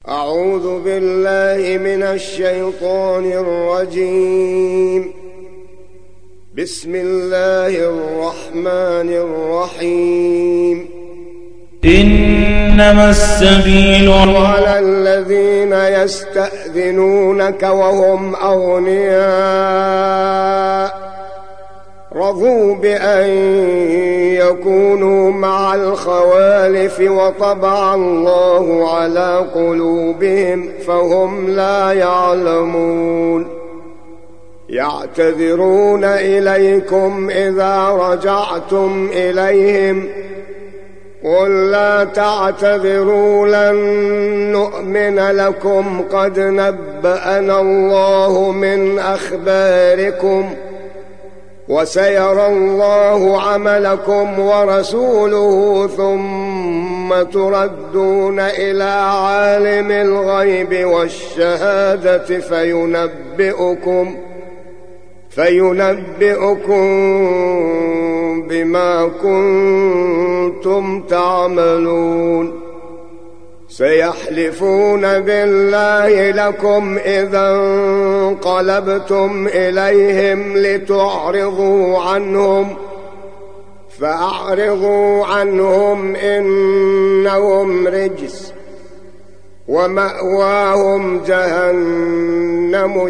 أعوذ بالله من الشيطان الرجيم. بسم الله الرحمن الرحيم. إنما السبيل على الذين يستأذنونك وهم أغنياء رضوا بأن يكونوا مع الخوالف وطبع الله على قلوبهم فهم لا يعلمون. يعتذرون إليكم إذا رجعتم إليهم قل لا تعتذروا لن نؤمن لكم قد نبأنا الله من أخباركم وسيرى الله عملكم ورسوله ثم تردون إلى عالم الغيب والشهادة فينبئكم بما كنتم تعملون. سيحلفون بالله لكم إذا انقلبتم إليهم لتعرضوا عنهم فأعرضوا عنهم إنهم رجس ومأواهم جهنم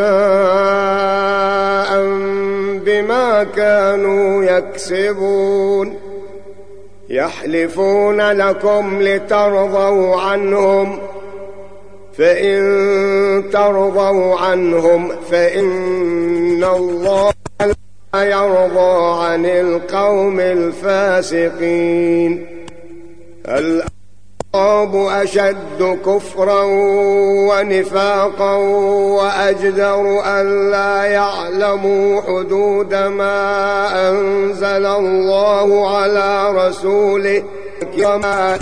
جزاء بما كانوا يكسبون. يحلفون لكم لترضوا عنهم فإن ترضوا عنهم فإن الله لا يرضى عن القوم الفاسقين. الأعراب أشد كفرا ونفاقا وأجدر أن لا يعلموا حدود ما أنزل الله على رسوله كما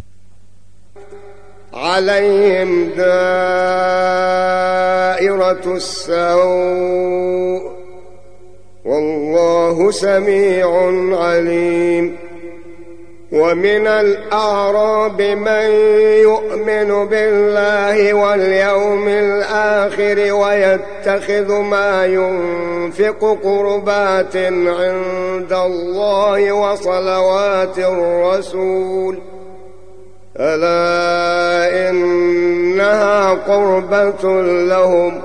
عليهم دائرة السوء والله سميع عليم. ومن الأعراب من يؤمن بالله واليوم الآخر ويتخذ ما ينفق قربات عند الله وصلوات الرسول ألا إنها قربة لهم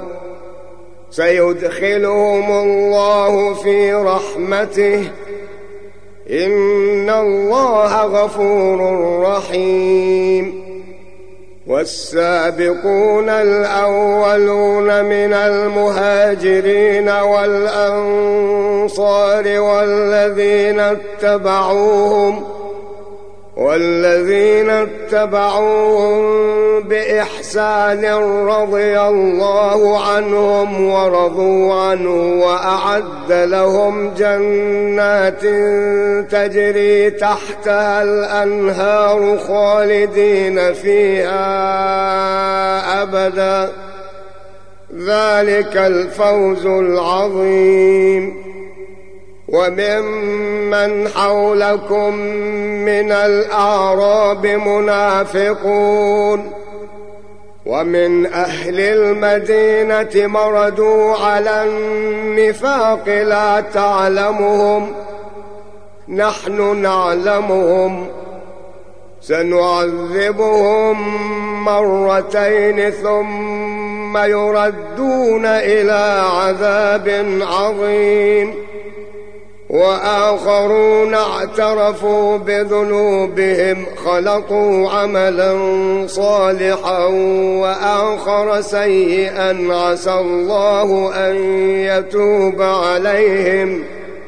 سيدخلهم الله في رحمته إن الله غفور رحيم. والسابقون الأولون من المهاجرين والأنصار والذين اتبعوهم بإحسان رضي الله عنهم ورضوا عنه وأعد لهم جنات تجري تحتها الأنهار خالدين فيها أبدا ذلك الفوز العظيم. وممن حولكم من الأعراب منافقون ومن أهل المدينة مردوا على النفاق لا تعلمهم نحن نعلمهم سنعذبهم مرتين ثم يردون إلى عذاب عظيم. وآخرون اعترفوا بذنوبهم خلقوا عملا صالحا وآخر سيئا عسى الله أن يتوب عليهم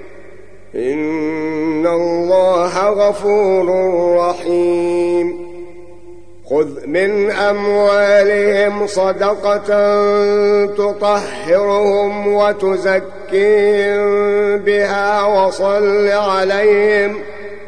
إن الله غفور رحيم. خذ من أموالهم صدقة تطهرهم وتزكيهم بها وصل عليهم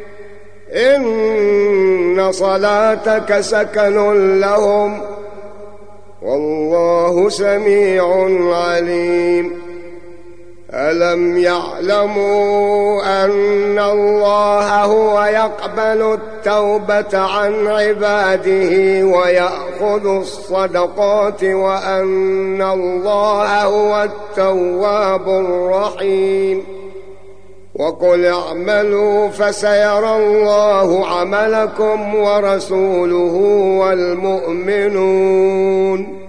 إن صلاتك سكن لهم والله سميع عليم. ألم يعلموا أن الله هو يقبل التوبة عن عباده ويأخذ الصدقات وأن الله هو التواب الرحيم وقل اعملوا فسيرى الله عملكم ورسوله والمؤمنون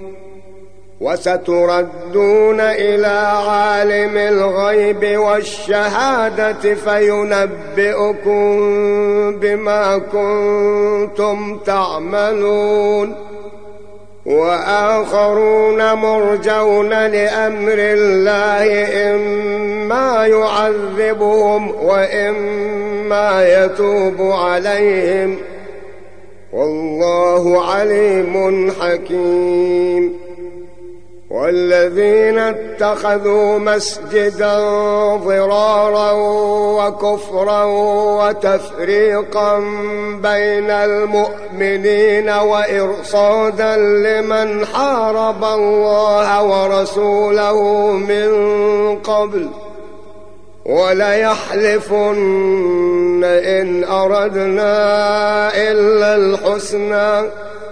وستردون إلى عالم الغيب والشهادة فينبئكم بما كنتم تعملون وآخرون مرجون لأمر الله إما يعذبهم وإما يتوب عليهم والله عليم حكيم والذين اتخذوا مسجدا ضرارا وكفرا وتفريقا بين المؤمنين وإرصادا لمن حارب الله ورسوله من قبل وليحلفن إن أردنا إلا الحسنى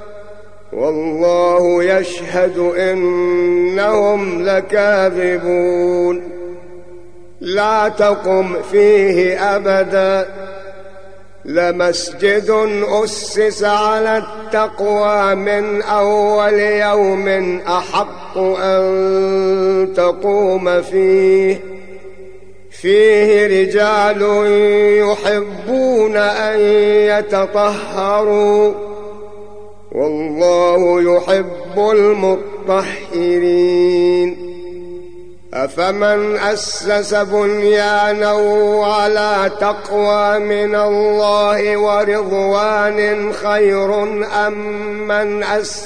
والله يشهد إنهم لكاذبون لا تقم فيه أبدا لمسجد أسس على التقوى من أول يوم أحق أن تقوم فيه رجال يحبون أن يتطهروا والله يحب المطهرين أفمن أسس بنيانه على تقوى من الله ورضوان خير أمن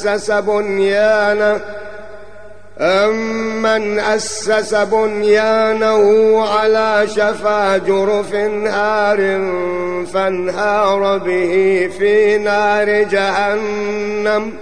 أسس بنيانه على شفا جرف هار فانهار به في نار جهنم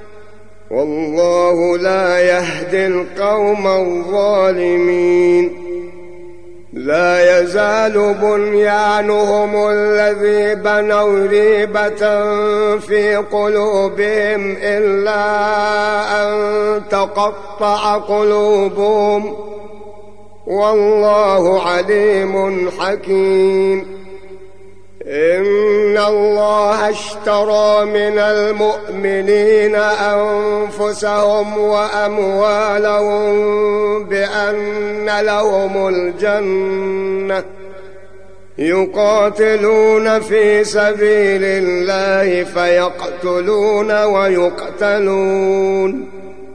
والله لا يهدي القوم الظالمين لا يزال بنيانهم الذي بنوا ريبة في قلوبهم إلا أن تقطع قلوبهم والله عليم حكيم إن الله اشترى من المؤمنين أنفسهم وأموالهم بأن لهم الجنة يقاتلون في سبيل الله فيقتلون ويقتلون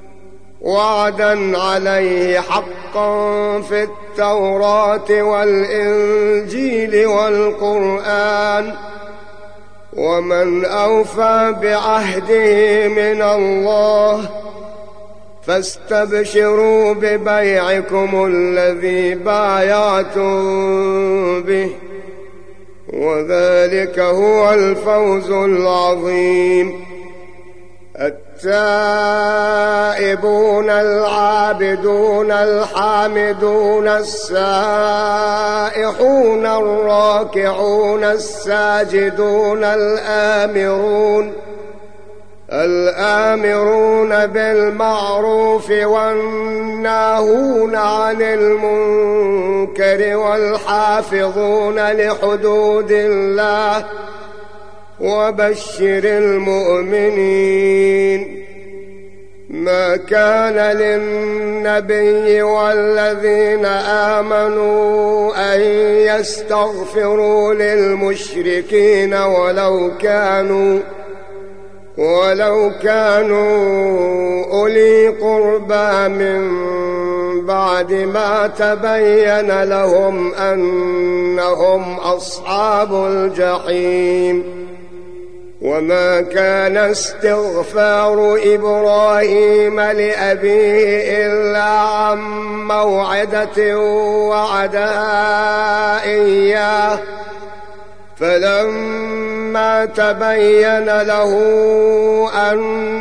وعدا عليه حقا في التوراة والإنجيل والقرآن ومن أوفى بعهده من الله فاستبشروا ببيعكم الذي بايعتم به وذلك هو الفوز العظيم التائبون العابدون الحامدون السائحون الراكعون الساجدون الآمرون بالمعروف والناهون عن المنكر والحافظون لحدود الله وبشر المؤمنين ما كان للنبي والذين آمنوا أن يستغفروا للمشركين ولو كانوا أولي قربى من بعد ما تبين لهم أنهم أصحاب الجحيم وما كان استغفار إبراهيم لأبيه إلا عن موعدة وعدها إياه فلما تبين له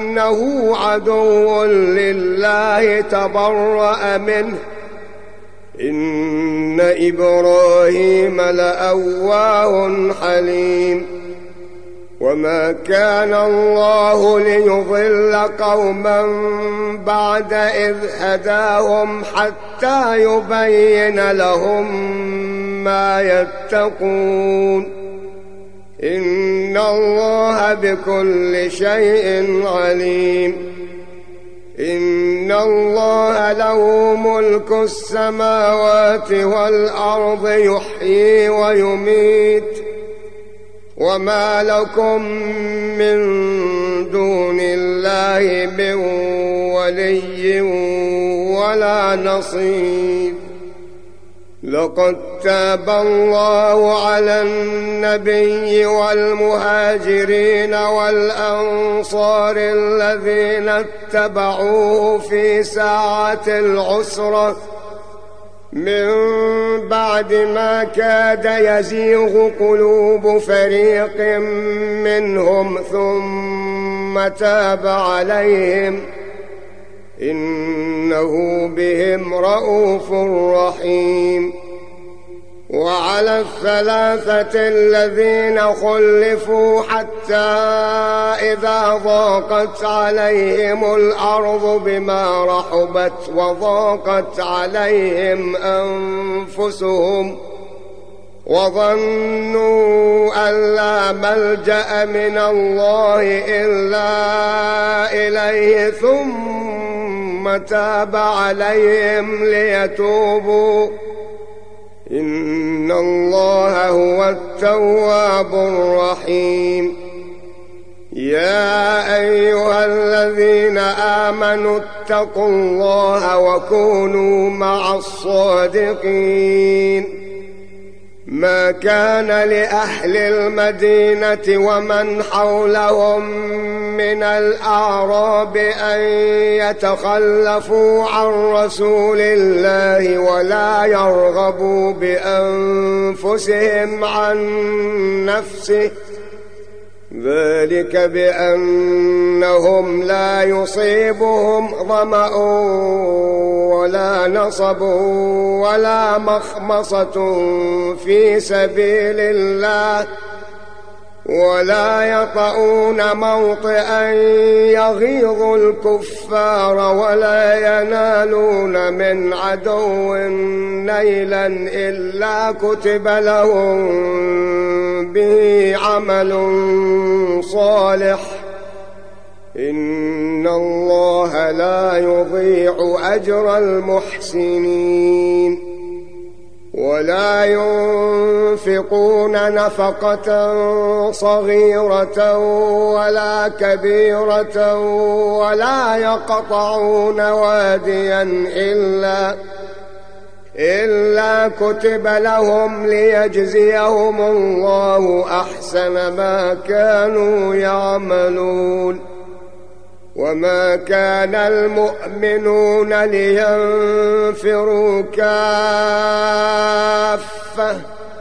أنه عدو لله تبرأ منه إن إبراهيم لأواه حليم وما كان الله ليضل قوما بعد إذ هداهم حتى يبين لهم ما يتقون إن الله بكل شيء عليم إن الله له ملك السماوات والأرض يحيي ويميت وما لكم من دون الله من ولي ولا نصير لقد تاب الله على النبي والمهاجرين والأنصار الذين اتبعوه في ساعة العسرة من بعد ما كاد يزيغ قلوب فريق منهم ثم تاب عليهم إنه بهم رءوف رحيم وعلى الثلاثة الذين خلفوا حتى إذا ضاقت عليهم الأرض بما رحبت وضاقت عليهم أنفسهم وظنوا أن لا ملجأ من الله إلا إليه ثم تاب عليهم ليتوبوا إن الله هو التواب الرحيم يا أيها الذين آمنوا اتقوا الله وكونوا مع الصادقين ما كان لأهل المدينة ومن حولهم من الأعراب أن يتخلفوا عن رسول الله ولا يرغبوا بأنفسهم عن نفسه ذلك بأنهم لا يصيبهم ظمأ ولا نصب ولا مخمصة في سبيل الله ولا يطؤون موطئا يغيظ الكفار ولا ينالون من عدو نيلا إلا كتب لهم به عمل صالح إن الله لا يضيع أجر المحسنين ولا ينفقون نفقة صغيرة ولا كبيرة ولا يقطعون واديا إلا كتب لهم ليجزيهم الله أحسن ما كانوا يعملون وما كان المؤمنون لينفروا كافة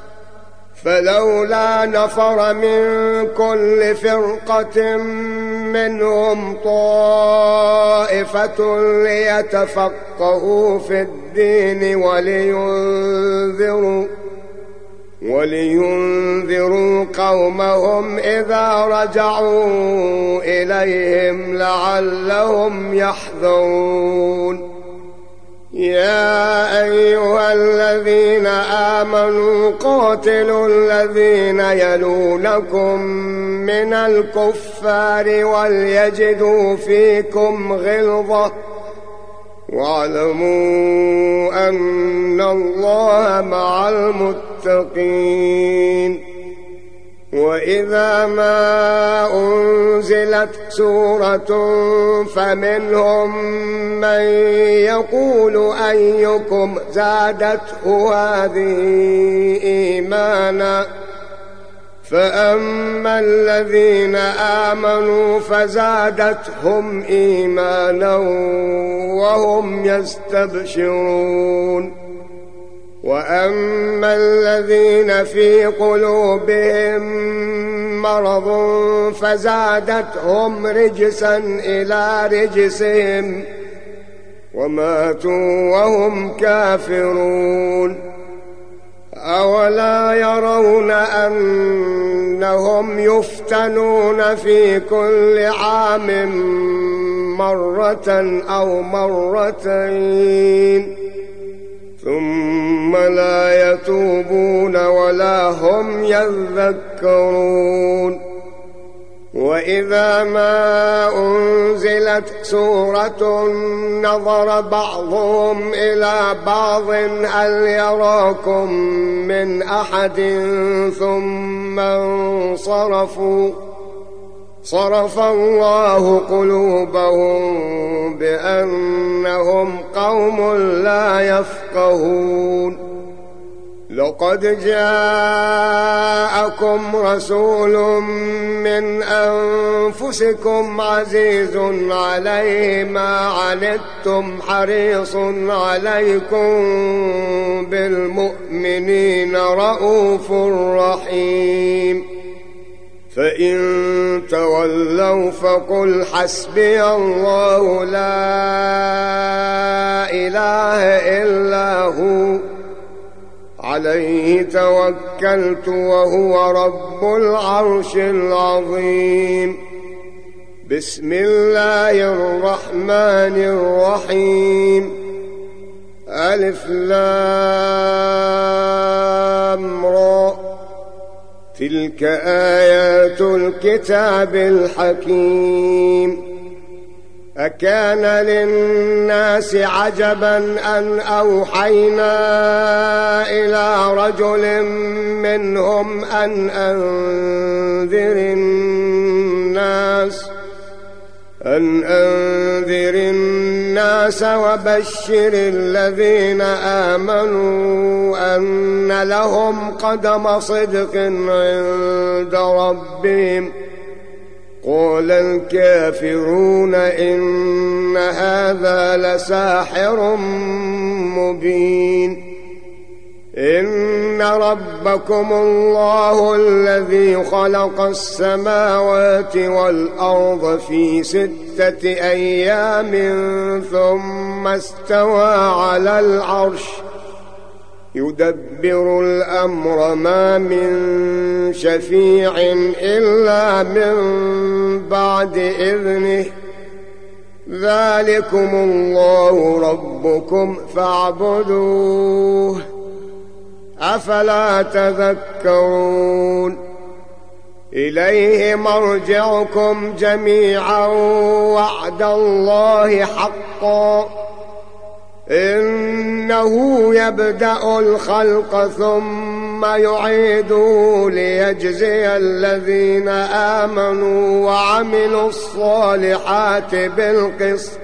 فلولا نفر من كل فرقة منهم طائفة ليتفقهوا في الدين ولينذروا قومهم إذا رجعوا إليهم لعلهم يحذرون يا أيها الذين آمنوا قاتلوا الذين يلونكم من الكفار وليجدوا فيكم غلظة واعلموا أن الله مع المتقين وإذا ما أنزلت سورة فمنهم من يقول أيكم زادته هذه إيمانا فأما الذين آمنوا فزادتهم إيمانا وهم يستبشرون وأما الذين في قلوبهم مرض فزادتهم رجسا إلى رجسهم وماتوا وهم كافرون أولا يرون أنهم يفتنون في كل عام مرة أو مرتين ثم لا يتوبون ولا هم يذكرون وإذا ما أنزلت سورة نظر بعضهم إلى بعض هل يراكم من أحد ثم انصرفوا صرف الله قلوبهم بأنهم قوم لا يفقهون لقد جاءكم رسول من أنفسكم عزيز عليه ما عنتم حريص عليكم بالمؤمنين رؤوف رحيم فإن تولوا فقل حسبي الله لا إله إلا هو عليه توكلت وهو رب العرش العظيم بسم الله الرحمن الرحيم ألف لام را تلك آيات الكتاب الحكيم أكان للناس عجبا أن أوحينا إلى رجل منهم أن أنذر الناس وبشر الذين آمنوا أن لهم قدم صدق عند ربهم قال الكافرون إن هذا لساحر مبين إن ربكم الله الذي خلق السماوات والأرض في 6 أيام ثم استوى على العرش يدبر الأمر ما من شفيع إلا من بعد إذنه ذلكم الله ربكم فاعبدوه أفلا تذكرون إليه مرجعكم جميعا وعد الله حقا إنه يبدأ الخلق ثم يعيده ليجزي الذين آمنوا وعملوا الصالحات بالقسط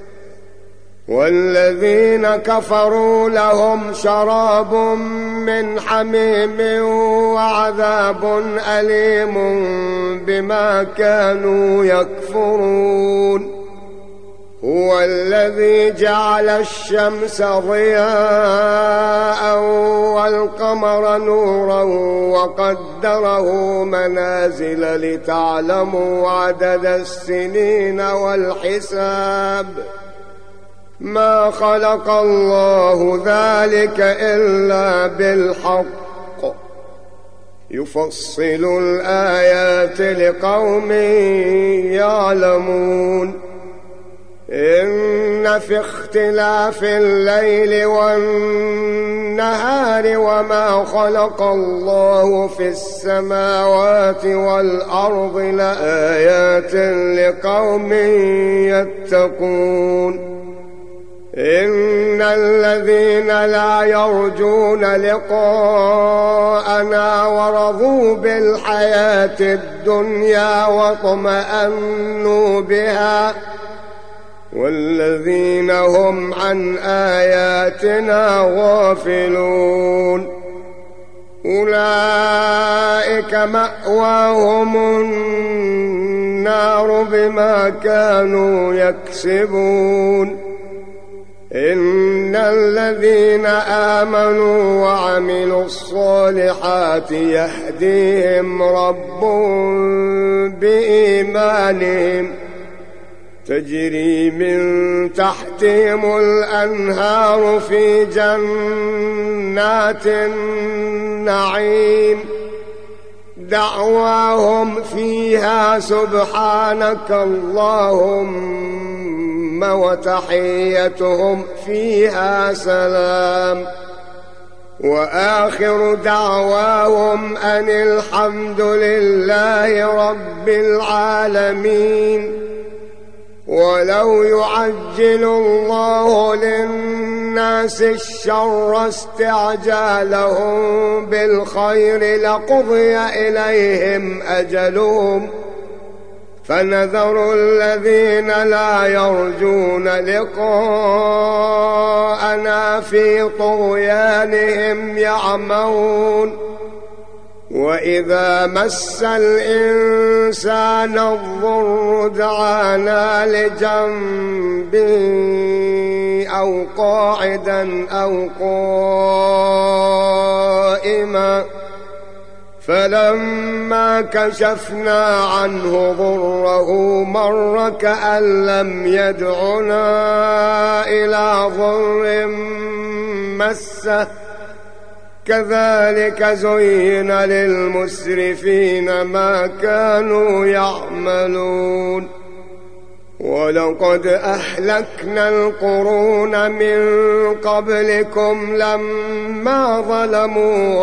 والذين كفروا لهم شراب من حميم وعذاب أليم بما كانوا يكفرون هو الذي جعل الشمس ضياء والقمر نورا وقدره منازل لتعلموا عدد السنين والحساب ما خلق الله ذلك إلا بالحق يفصل الآيات لقوم يعلمون إن في اختلاف الليل والنهار وما خلق الله في السماوات والأرض لآيات لقوم يتقون إن الذين لا يرجون لقاءنا ورضوا بالحياة الدنيا واطمأنوا بها والذين هم عن آياتنا غافلون أولئك مأواهم النار بما كانوا يكسبون إن الذين آمنوا وعملوا الصالحات يهديهم ربهم بإيمانهم تجري من تحتهم الأنهار في جنات النعيم دعواهم فيها سبحانك اللهم وتحيتهم فيها سلام وآخر دعواهم أن الحمد لله رب العالمين. ولو يعجل الله للناس الشر استعجالهم بالخير لقضي إليهم أجلهم فنذر الذين لا يرجون لقاءنا في طغيانهم يعمهون. وإذا مس الإنسان الضر دعانا لجنبه أو قاعدا أو قائما فلما كشفنا عنه ضره مر كأن لم يدعنا إلى ضر مسه كذلك زين للمسرفين ما كانوا يعملون. ولقد أهلكنا القرون من قبلكم لما ظلموا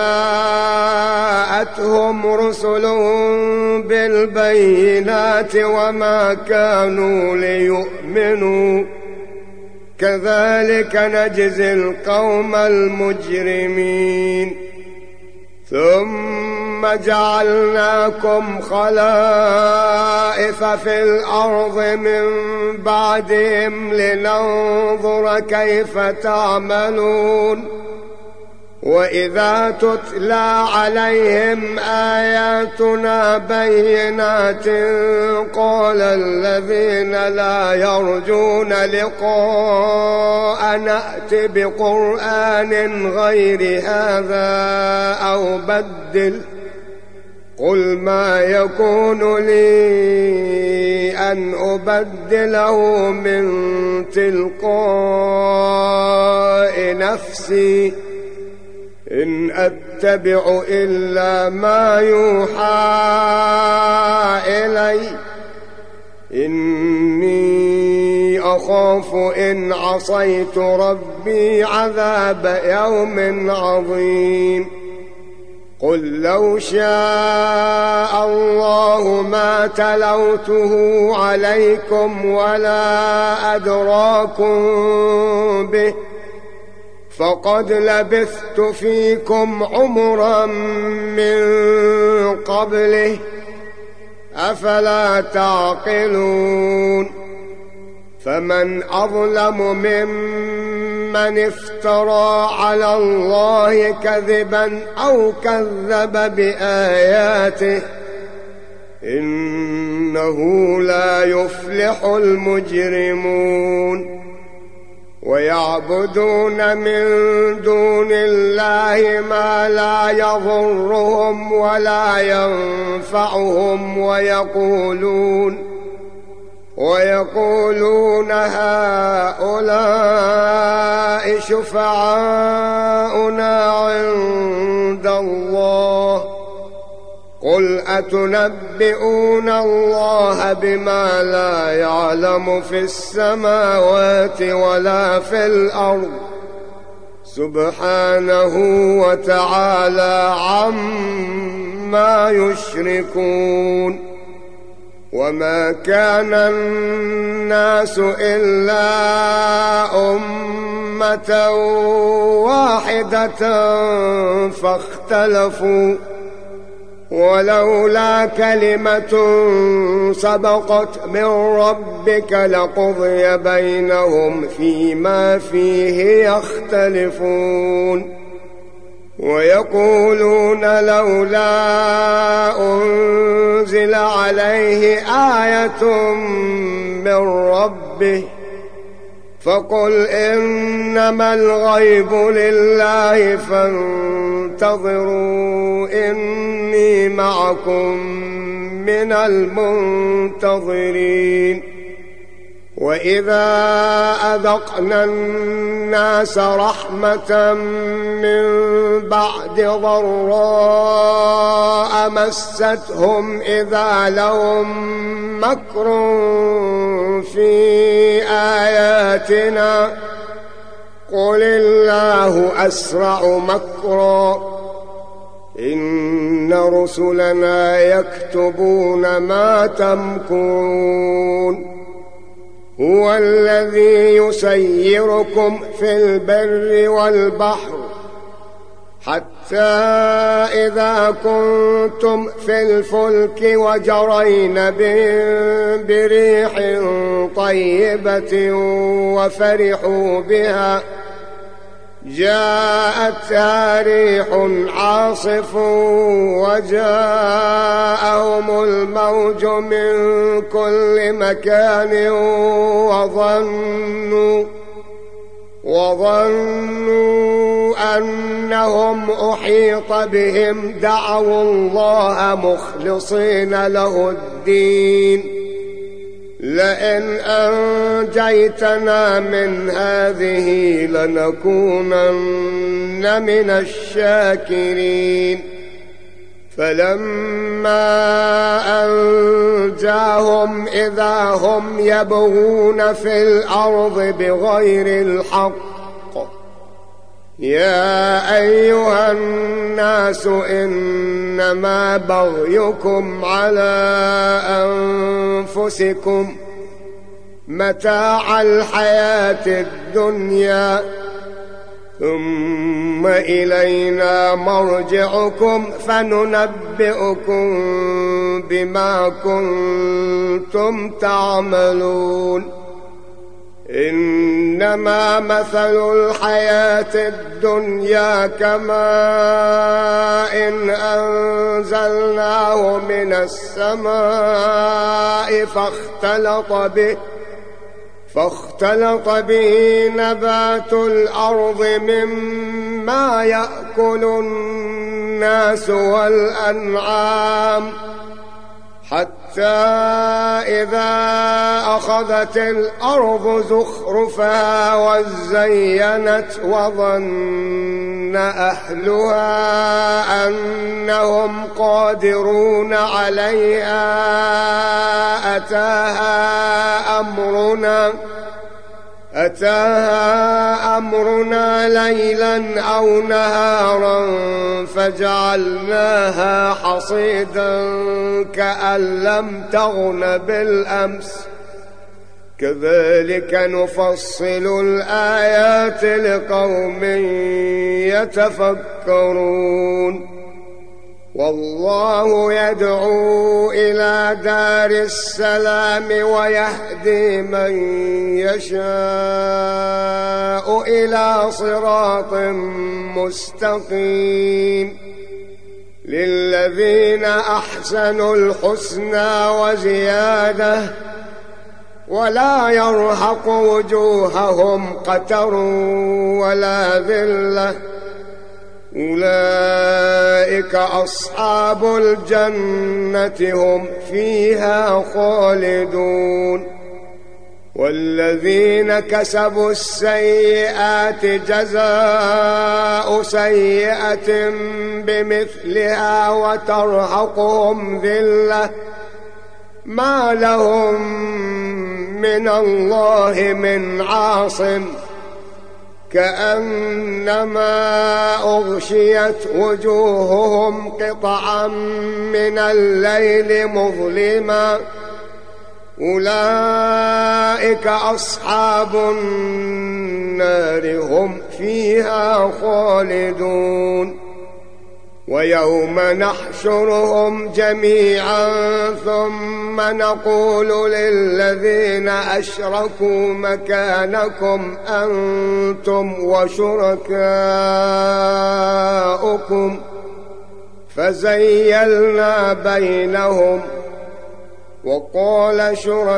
وجاءتهم رسلهم بالبينات وما كانوا ليؤمنوا كذلك نجزي القوم المجرمين. ثم جعلناكم خلائف في الأرض من بعدهم لننظر كيف تعملون. وإذا تتلى عليهم آياتنا بينات قال الذين لا يرجون لقاء نأت بقرآن غير هذا أو بدل قل ما يكون لي أن أبدله من تلقاء نفسي إن أتبع إلا ما يوحى إلي إني أخاف إن عصيت ربي عذاب يوم عظيم. قل لو شاء الله ما تلوته عليكم ولا أدراكم به فقد لبثت فيكم عمرا من قبله أفلا تعقلون. فمن أظلم ممن افترى على الله كذبا أو كذب بآياته إنه لا يفلح المجرمون. ويعبدون من دون الله ما لا يضرهم ولا ينفعهم ويقولون هؤلاء شفعاؤنا عند الله قل أتنبئون الله بما لا يعلم في السماوات ولا في الأرض سبحانه وتعالى عما يشركون. وما كان الناس إلا أمة واحدة فاختلفوا ولولا كلمة سبقت من ربك لقضي بينهم فيما فيه يختلفون. ويقولون لولا أنزل عليه آية من ربه فقل إنما الغيب لله فانتظروا إني معكم من المنتظرين. وإذا أذقنا الناس رحمة من بعد ضراء مستهم إذا لهم مكر في آياتنا قل الله أسرع مكرا إن رسلنا يكتبون ما تمكرون هو الذي يسيركم في البر والبحر حتى إذا كنتم في الفلك وجرين بهم بريح طيبة وفرحوا بها جاءتها ريح عاصف وجاءهم الموج من كل مكان وظنوا أنهم أحيط بهم دعوا الله مخلصين له الدين لئن أنجيتنا من هذه لنكونن من الشاكرين فلما أنجاهم إذا هم يبغون في الأرض بغير الحق يا أيها الناس إنما بغيكم على أنفسكم متاع الحياة الدنيا ثم إلينا مرجعكم فننبئكم بما كنتم تعملون إنما مثل الحياة الدنيا كماء إن أنزلناه من السماء فاختلط به نبات الأرض مما يأكل الناس والأنعام حتى إذا أخذت الأرض زخرفها وزينت وظن أهلها أنهم قادرون عليها أتاها أمرنا ليلا أو نهارا فجعلناها حصيدا كأن لم تغن بالأمس كذلك نفصل الآيات لقوم يتفكرون والله يدعو إلى دار السلام ويهدي من يشاء إلى صراط مستقيم للذين أحسنوا الحسنى وزيادة ولا يرهق وجوههم قتر ولا ذلة أولئك أصحاب الجنة هم فيها خالدون والذين كسبوا السيئات جزاء سيئة بمثلها وترهقهم ذلة ما لهم من الله من عاصم كأنما أغشيت وجوههم قطعا من الليل مظلما أولئك أصحاب النار هم فيها خالدون ويوم نحشرهم جميعا ثم نقول للذين أشركوا مكانكم أنتم وشركاؤكم فزيلنا بينهم وقال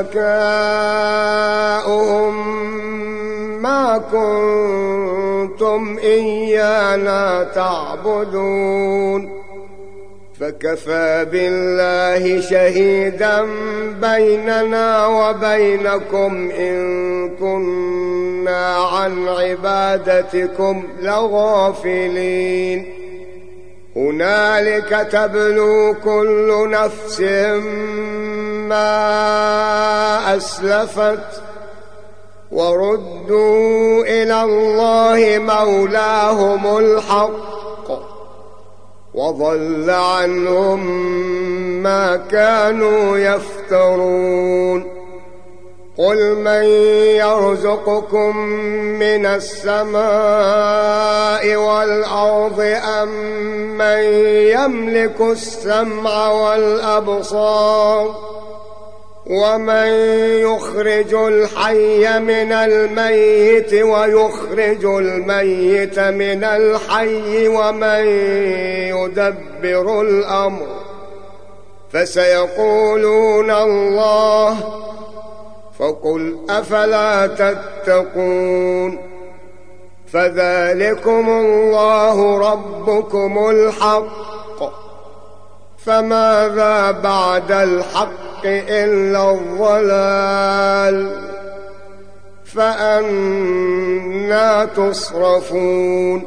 شركاؤهم ما كنتم إيانا تعبدون فكفى بالله شهيدا بيننا وبينكم إن كنا عن عبادتكم لغافلين هنالك تبلو كل نفس ما أسلفت وردوا إلى الله مولاهم الحق وضل عنهم ما كانوا يفترون قل من يرزقكم من السماء والأرض أم من يملك السمع والأبصار ومن يخرج الحي من الميت ويخرج الميت من الحي ومن يدبر الأمر فسيقولون الله فقل أفلا تتقون فذلكم الله ربكم الحق فماذا بعد الحق إلا الضلال فأنى تصرفون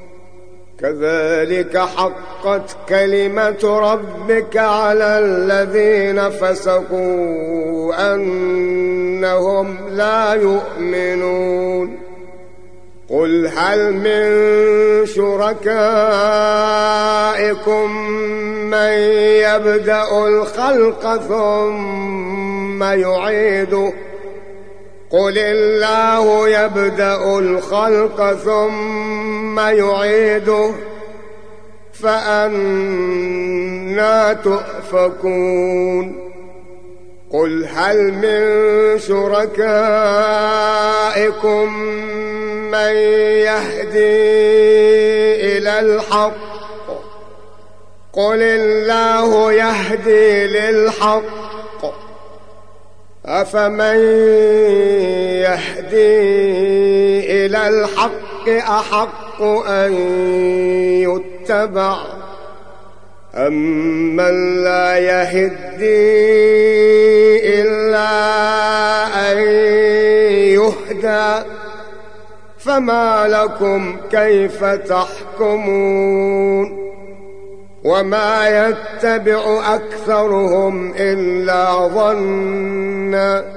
كذلك حقت كلمة ربك على الذين فسقوا أنهم لا يؤمنون قل هل من شركائكم من يبدأ الخلق ثم يعيده قل الله يبدأ الخلق ثم يعيده فأنى تؤفكون قل هل من شركائكم من يهدي إلى الحق قل الله يهدي للحق أفمن يهدي إلى الحق أحق أن يتبع أمن لا يهدي إلا أن يهدى فما لكم كيف تحكمون وما يتبع أكثرهم إلا ظنا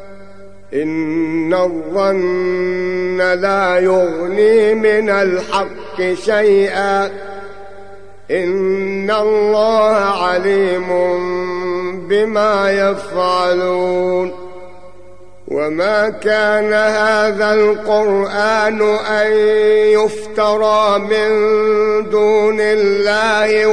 إن الظن لا يغني من الحق شيئا إن الله عليم بما يفعلون وما كان هذا القرآن أن يفترى من دون الله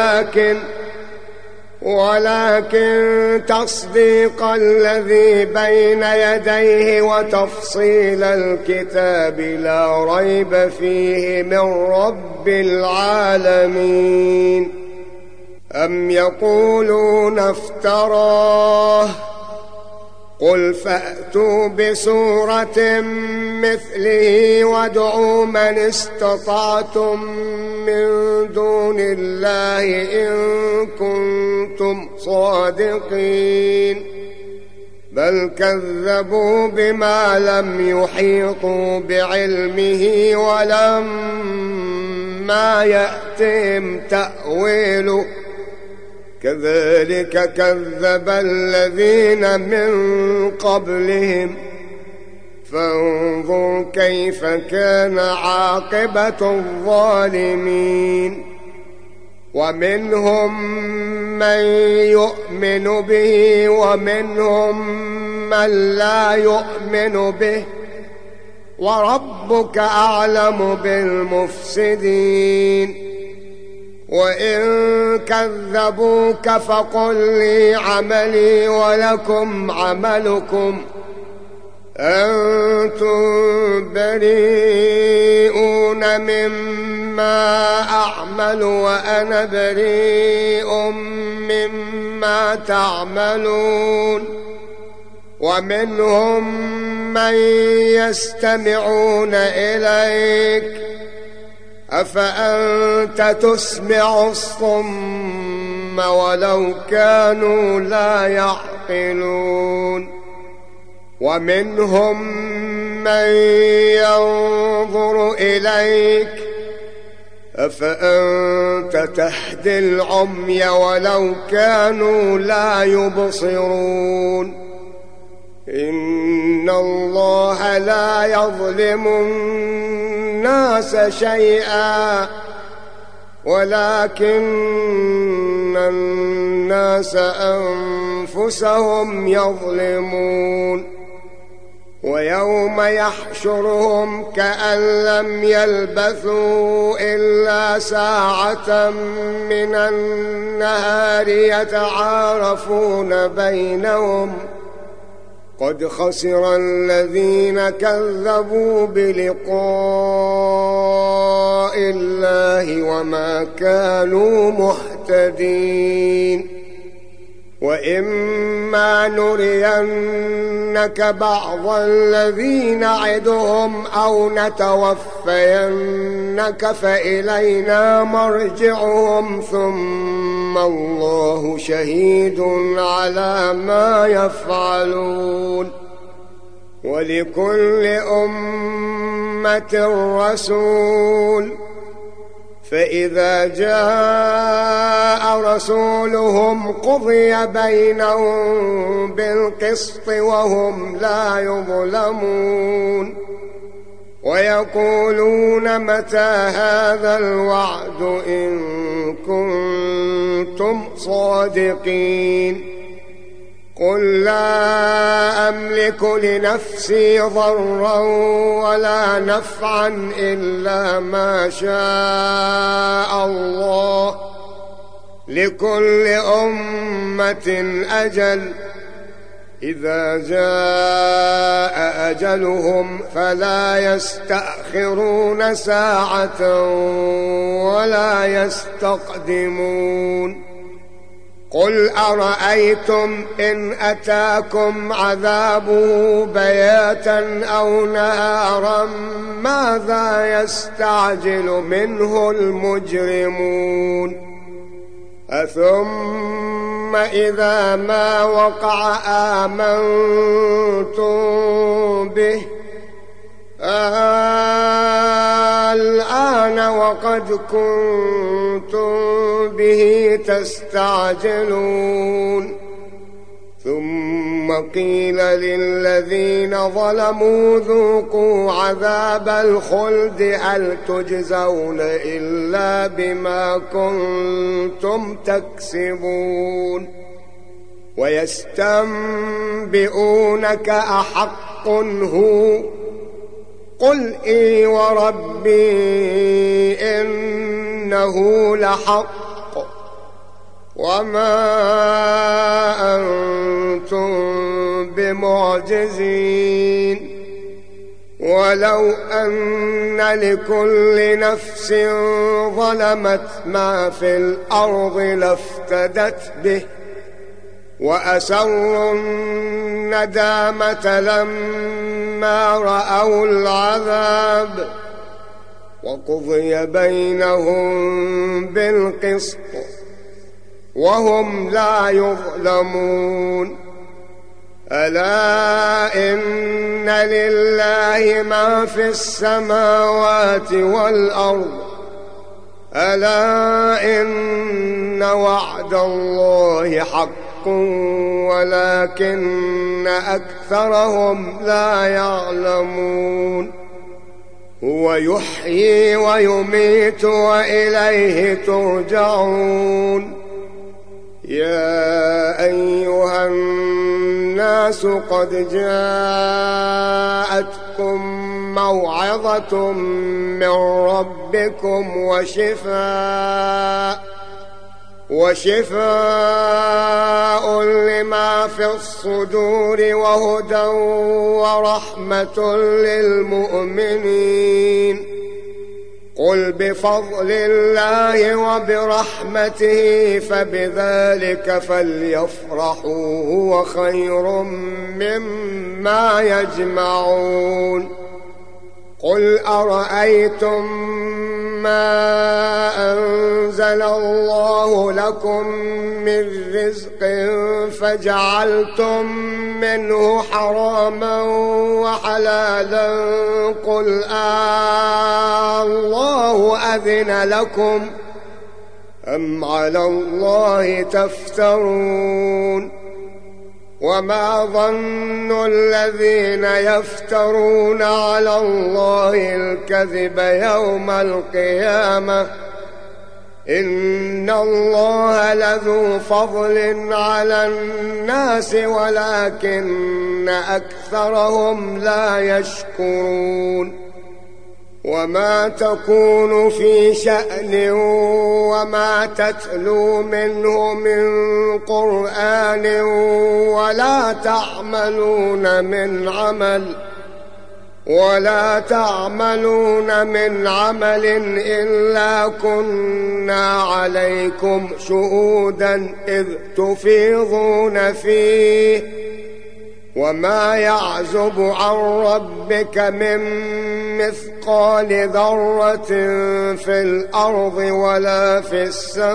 ولكن تصديق الذي بين يديه وتفصيل الكتاب لا ريب فيه من رب العالمين أم يقولون افتراه قل فأتوا بسورة مثله وادعوا من استطعتم من دون الله إن كنتم صادقين بل كذبوا بما لم يحيطوا بعلمه ولما يأتهم تأويله كذلك كذب الذين من قبلهم فانظر كيف كان عاقبة الظالمين ومنهم من يؤمن به ومنهم من لا يؤمن به وربك أعلم بالمفسدين وإن كذبوك فقل لي عملي ولكم عملكم أنتم بريئون مما أعمل وأنا بريء مما تعملون ومنهم من يستمعون إليك أفأنت تسمع الصم ولو كانوا لا يعقلون ومنهم من ينظر إليك أفأنت تهدي العمي ولو كانوا لا يبصرون إن الله لا يظلم الناس شيئا ولكن الناس أنفسهم يظلمون ويوم يحشرهم كأن لم يلبثوا إلا ساعة من النهار يتعارفون بينهم قد خسر الذين كذبوا بلقاء الله وما كانوا مهتدين وإما نرينك بعض الذي نعدهم أو نتوفينك فإلينا مرجعهم ثم الله شهيد على ما يفعلون ولكل أمة رسول فإذا جاء رسولهم قضي بينهم بالقسط وهم لا يظلمون ويقولون متى هذا الوعد إن كنتم صادقين قل لا أملك لنفسي ضرا ولا نفعا إلا ما شاء الله لكل أمة أجل إذا جاء أجلهم فلا يستأخرون ساعة ولا يستقدمون قل أرأيتم إن أتاكم عذابه بياتا أو نهارا ماذا يستعجل منه المجرمون أثم إذا ما وقع آمنتم به الآن وقد كنتم به تستعجلون ثم قيل للذين ظلموا ذوقوا عذاب الخلد هل تجزون إلا بما كنتم تكسبون ويستنبئونك أحق هو قل إي وربي إنه لحق وما أنتم بمعجزين ولو أن لكل نفس ظلمت ما في الأرض لافتدت به وأسروا الندامة لما رأوا العذاب وقضي بينهم بالقسط وهم لا يظلمون ألا إن لله ما في السماوات والأرض ألا إن وعد الله حق ولكن أكثرهم لا يعلمون هو يحيي ويميت وإليه ترجعون يا أيها الناس قد جاءتكم موعظة من ربكم وشفاء لما في الصدور وهدى ورحمة للمؤمنين قل بفضل الله وبرحمته فبذلك فليفرحوا هو خير مما يجمعون قل أرأيتم ما أنزل الله لكم من رزق فجعلتم منه حراما وحلالا قل الله أذن لكم أم على الله تفترون وما ظن الذين يفترون على الله الكذب يوم القيامة إن الله لذو فضل على الناس ولكن أكثرهم لا يشكرون وما تكون في شأن وما تتلو منه من قرآن ولا تعملون من عمل إلا كنا عليكم شهودا إذ تفيضون فيه وما يعزب عن ربك من مثقال ذرة في الأرض ولا في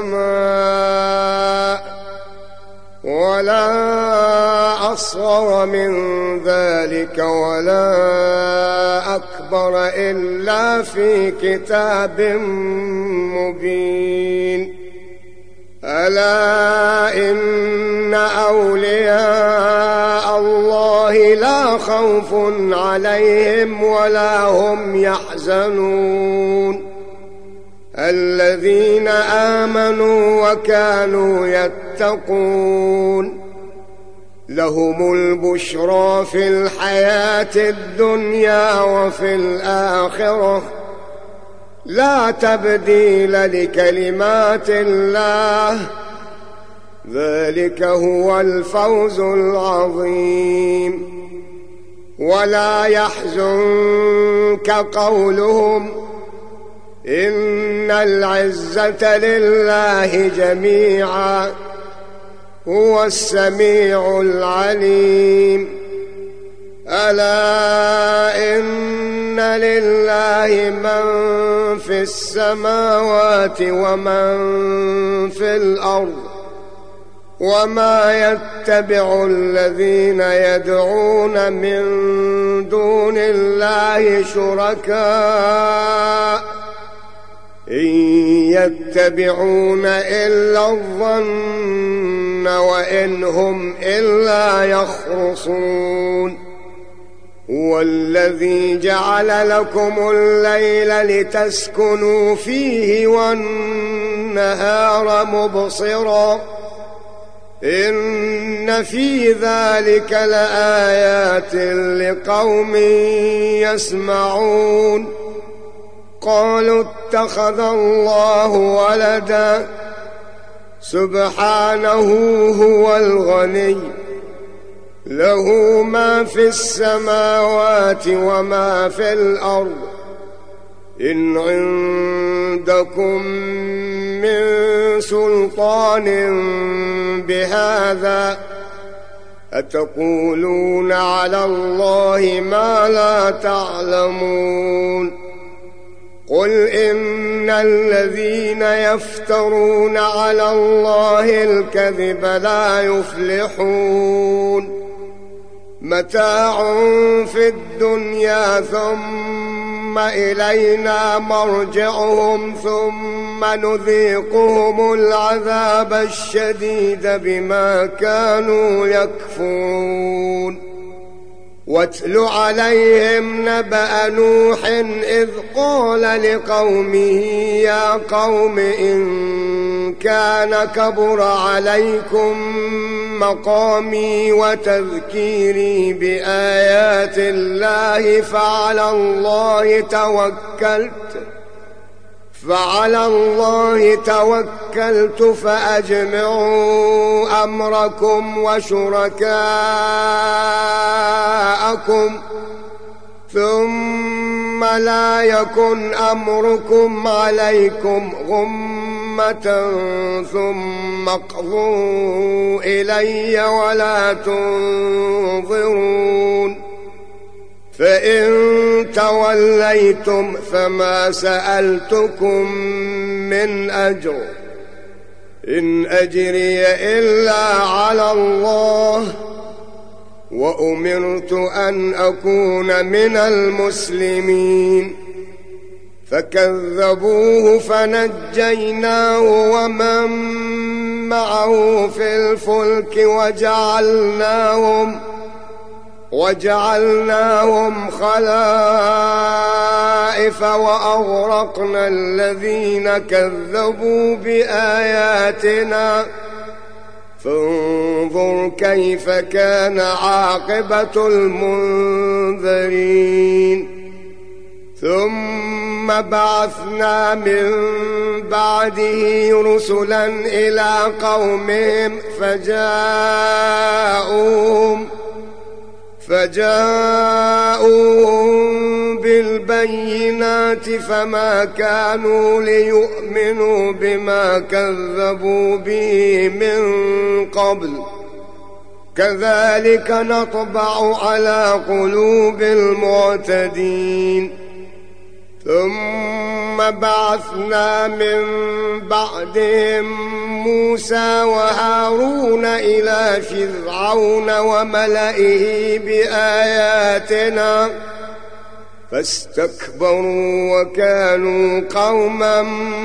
السماء ولا أصغر من ذلك ولا أكبر إلا في كتاب مبين ألا إن أولياء الله لا خوف عليهم ولا هم يحزنون الذين آمنوا وكانوا يتقون لهم البشرى في الحياة الدنيا وفي الآخرة لا تبديل لكلمات الله ذلك هو الفوز العظيم ولا يحزنك قولهم إن العزة لله جميعا هو السميع العليم ألا إن لله من في السماوات ومن في الأرض وما يتبع الذين يدعون من دون الله شركاء إن يتبعون إلا الظن وإن هم إلا يخرصون هو الذي جعل لكم الليل لتسكنوا فيه والنهار مبصرا إن في ذلك لآيات لقوم يسمعون قالوا اتخذ الله ولدا سبحانه هو الغني له ما في السماوات وما في الأرض إن عندكم من سلطان بهذا أتقولون على الله ما لا تعلمون قل إن الذين يفترون على الله الكذب لا يفلحون متاع في الدنيا ثم إلينا مرجعهم ثم نذيقهم العذاب الشديد بما كانوا يكفرون واتل عليهم نبأ نوح إذ قال لقومه يا قوم إن كان كبر عليكم مقامي وتذكيري بآيات الله فعلى الله توكلت فأجمعوا أمركم وشركاءكم ثم لا يكن أمركم عليكم غمة ثم اقضوا إلي ولا تنظرون فإن توليتم فما سألتكم من من أجر إن أجري إلا على الله وأمرت أن أكون من المسلمين فكذبوه فنجيناه ومن معه في الفلك وجعلناهم خلائف وأغرقنا الذين كذبوا بآياتنا فانظر كيف كان عاقبة المنذرين ثم بعثنا من بعده رسلا إلى قومهم فجاءوهم بالبينات فما كانوا ليؤمنوا بما كذبوا به من قبل كذلك نطبع على قلوب المعتدين ثم بعثنا من بعدهم موسى وهارون إلى فرعون وملئه بآياتنا فاستكبروا وكانوا قوما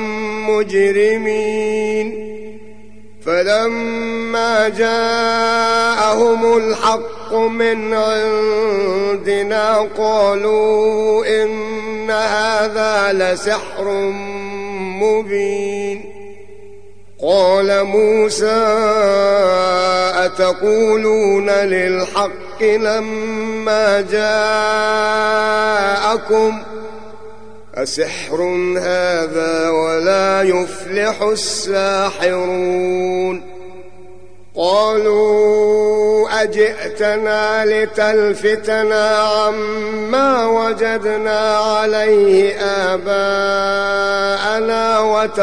مجرمين فلما جاءهم الحق من عندنا قالوا إن هذا لسحر مبين قال موسى أتقولون للحق لما جاءكم أسحر هذا ولا يفلح الساحرون قالوا أجئتنا لتلفتنا عما وجدنا عليه آباءنا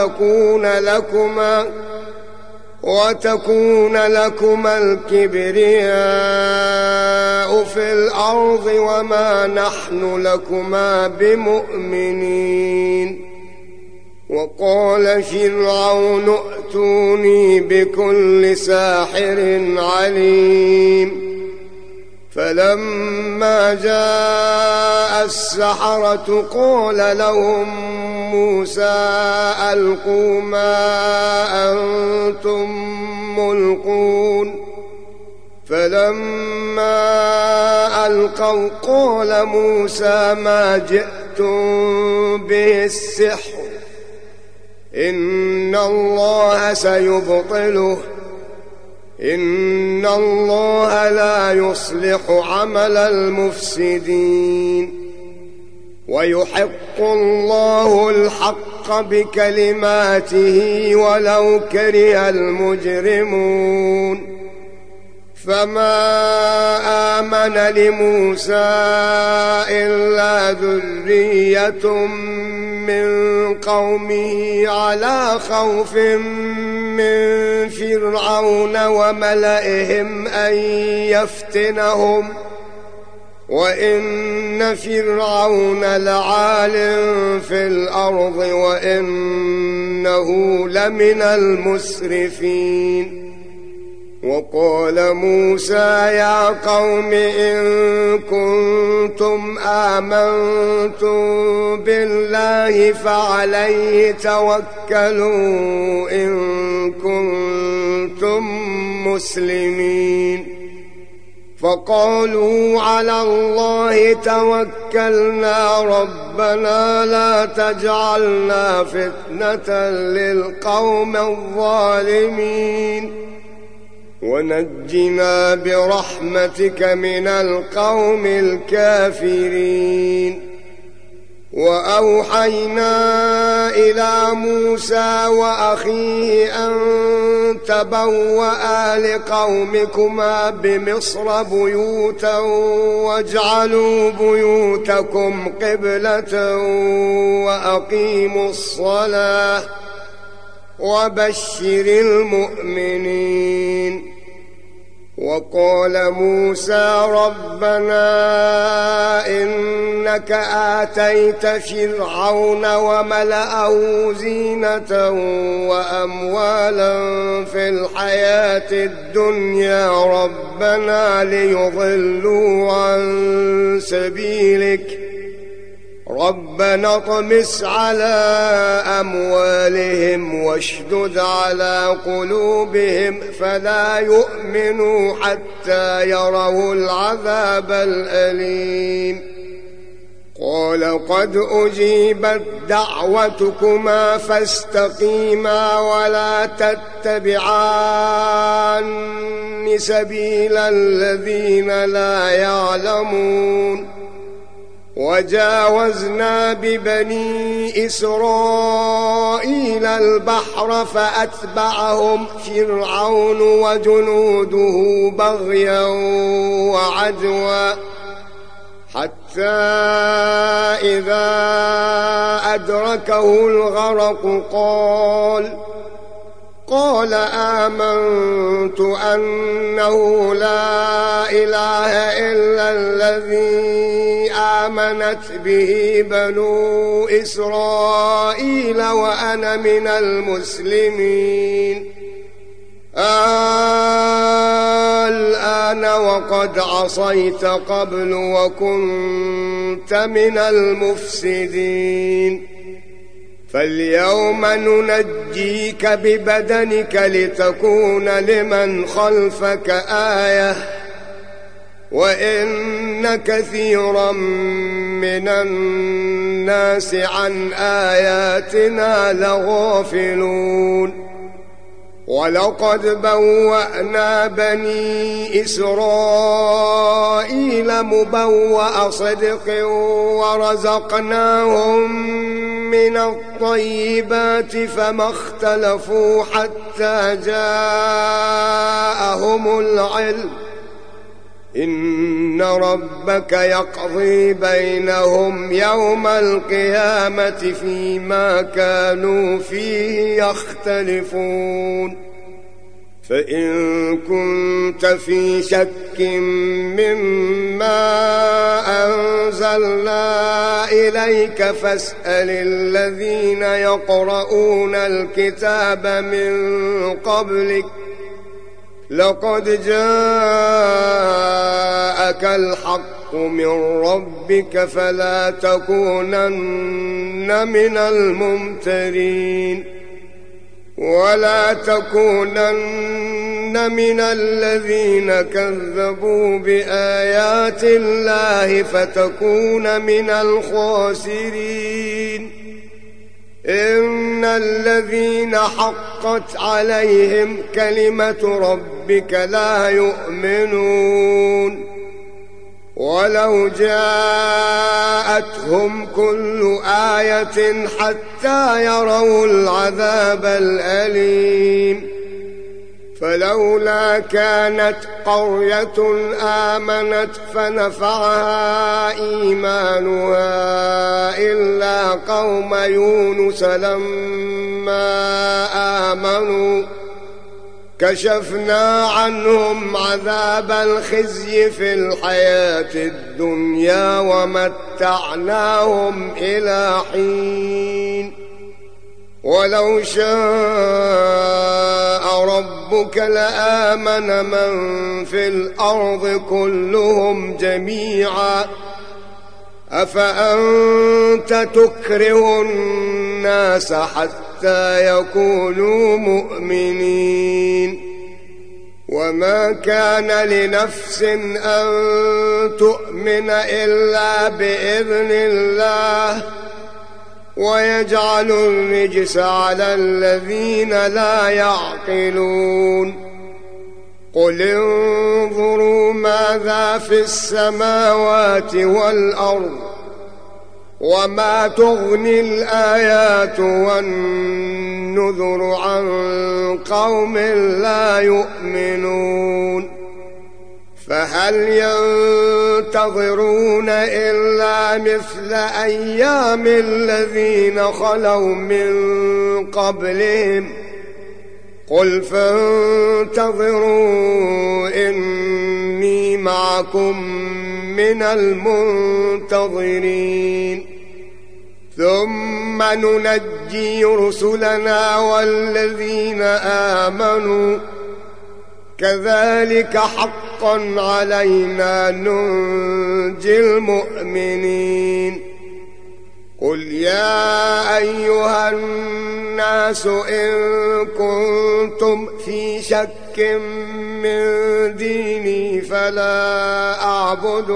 وتكون لكما الكبرياء في الأرض وما نحن لكما بمؤمنين وقال فرعون ائتوني بكل ساحر عليم فلما جاء السحرة قال لهم موسى ألقوا ما أنتم ملقون فلما ألقوا قال موسى ما جئتم به السحر إن الله سيبطله إن الله لا يصلح عمل المفسدين ويحق الله الحق بكلماته ولو كره المجرمون فما آمن لموسى إلا ذرية من قومه على خوف من فرعون وملئهم أن يفتنهم وإن فرعون لعال في الأرض وإنه لمن المسرفين وقال موسى يا قوم إن كنتم آمنتم بالله فعليه توكلوا إن كنتم مسلمين فقالوا على الله توكلنا ربنا لا تجعلنا فتنة للقوم الظالمين ونجنا برحمتك من القوم الكافرين وأوحينا إلى موسى وأخيه أن تبوأ لقومكما بمصر بيوتا واجعلوا بيوتكم قبلة وأقيموا الصلاة وبشر المؤمنين وقال موسى ربنا إنك إنك آتيت فرعون وملأه زينة وأموالا في الحياة الدنيا ربنا ليضلوا عن سبيلك ربنا اطمس على أموالهم واشدد على قلوبهم فلا يؤمنوا حتى يروا العذاب الأليم قال قد أجيبت دعوتكما فاستقيما ولا تتبعان سبيل الذين لا يعلمون وجاوزنا ببني إسرائيل البحر فأتبعهم فرعون وجنوده بغيا وعدوا حتى إذا أدركه الغرق قال آمنت أنه لا إله إلا الذي آمنت به بنو إسرائيل وأنا من المسلمين الآن وقد عصيت قبل وكنت من المفسدين فاليوم ننجيك ببدنك لتكون لمن خلفك آية وإن كثيرا من الناس عن آياتنا لغافلون ولقد بوأنا بني إسرائيل مبوأ صدق ورزقناهم من الطيبات فما اختلفوا حتى جاءهم العلم إن ربك يقضي بينهم يوم القيامة فيما كانوا فيه يختلفون فإن كنت في شك مما أنزلنا إليك فاسأل الذين يقرؤون الكتاب من قبلك لقد جاءك الحق من ربك فلا تكونن من الممترين ولا تكونن من الذين كذبوا بآيات الله فتكون من الخاسرين إن الذين حقت عليهم كلمة ربك لا يؤمنون ولو جاءتهم كل آية حتى يروا العذاب الأليم فلولا كانت قرية آمنت فنفعها إيمانها إلا قوم يونس لما آمنوا كشفنا عنهم عذاب الخزي في الحياة الدنيا ومتعناهم إلى حين ولو شاء ربك لآمن من في الأرض كلهم جميعا أفأنت تكره الناس حتى يكونوا مؤمنين وما كان لنفس أن تؤمن إلا بإذن الله ويجعل الرجس على الذين لا يعقلون قل انظروا ماذا في السماوات والأرض وما تغني الآيات والنذر عن قوم لا يؤمنون فهل ينتظرون إلا مثل أيام الذين خلوا من قبلهم قل فانتظروا إني معكم من المنتظرين ثم ننجي رسلنا والذين آمنوا كذلك حقا علينا ننجي المؤمنين قل يا أيها الناس إن كنتم في شك من ديني فلا أعبد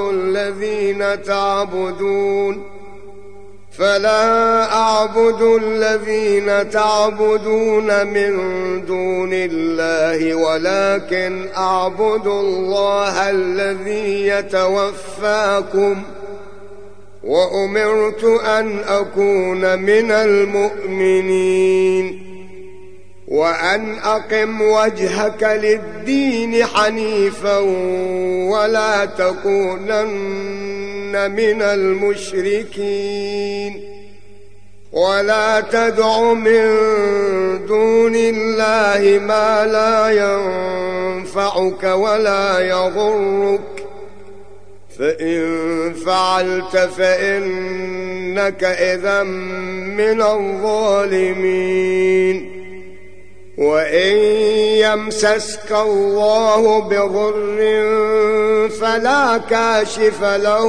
الذين تعبدون من دون الله ولكن أعبد الله الذي يتوفاكم وأمرت أن أكون من المؤمنين وأن أقم وجهك للدين حنيفا ولا تكونن من المشركين ولا تدع من دون الله ما لا ينفعك ولا يضرك فإن فعلت فإنك إذا من الظالمين وإن يمسسك الله بضر فلا كاشف له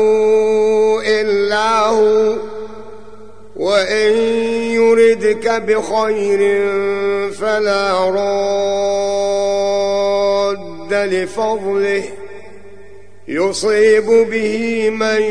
إلا هو وإن يردك بخير فلا راد لفضله يصيب به من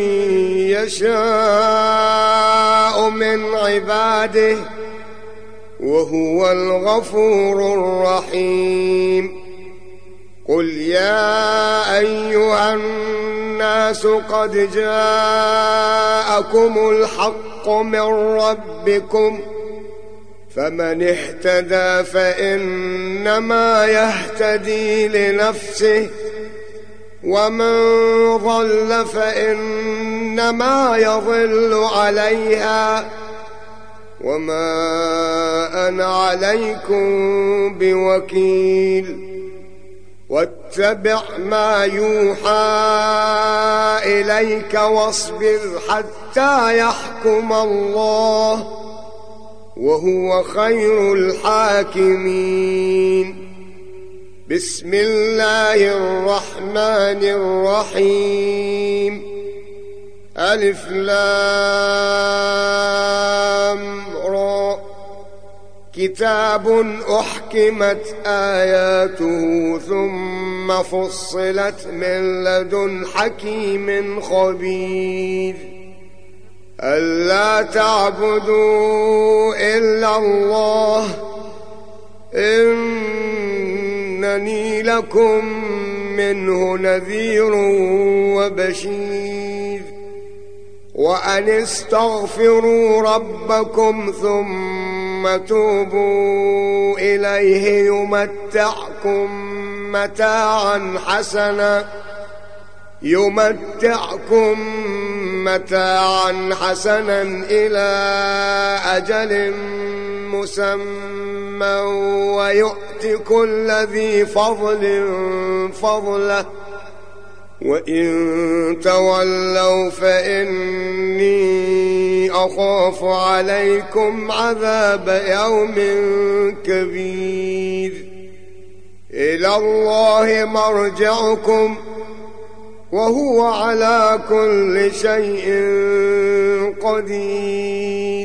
يشاء من عباده وهو الغفور الرحيم قل يا أيها الناس قد جاءكم الحق من ربكم فمن اهتدى فإنما يهتدي لنفسه ومن ضل فإنما يضل عليها وما أنا عليكم بوكيل واتبع ما يوحى إليك واصبر حتى يحكم الله وهو خير الحاكمين بسم الله الرحمن الرحيم ألف لام را كتاب أحكمت آياته ثم فصلت من لدن حكيم خبير ألا تعبدوا إلا الله إنني لكم منه نذير وبشير وأن استغفروا ربكم ثم توبوا إليه يمتعكم متاعا حسنا إلى أجل مسمى ويؤت كل ذي فضل فضله وإن تولوا فإني أخاف عليكم عذاب يوم كبير إلى الله مرجعكم وهو على كل شيء قدير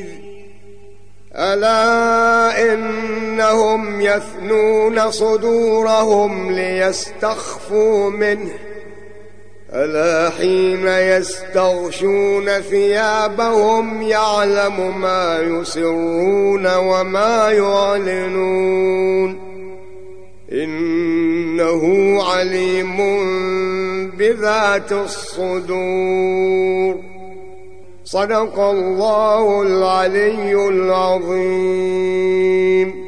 ألا إنهم يثنون صدورهم ليستخفوا منه ألا حين يستغشون ثيابهم يعلم ما يسرون وما يعلنون إنه عليم بذات الصدور صدق الله العلي العظيم.